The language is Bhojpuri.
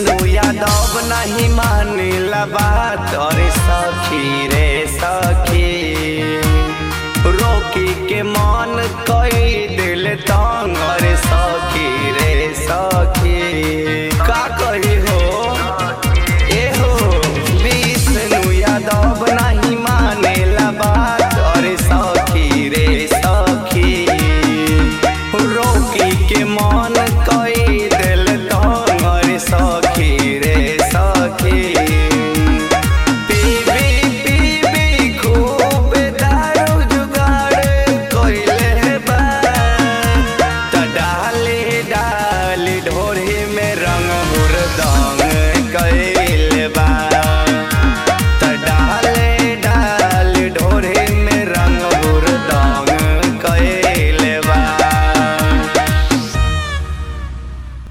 विष्णु यादव नहीं मानिला बात। अरे सखी रे सखी रोकी के मन कई दिल तंग। अरे सखी रे सखी का कही हो ए हो विष्णु यादव नहीं मानिला बात। अरे सखी रे सखी रोकी के मन कई दिल तंग। अरे सखी रे सखी पीबी पीबी खूब दारू जुगाड़ कइले बा। त डाली डाली ढोरी में रंग हुरदंग।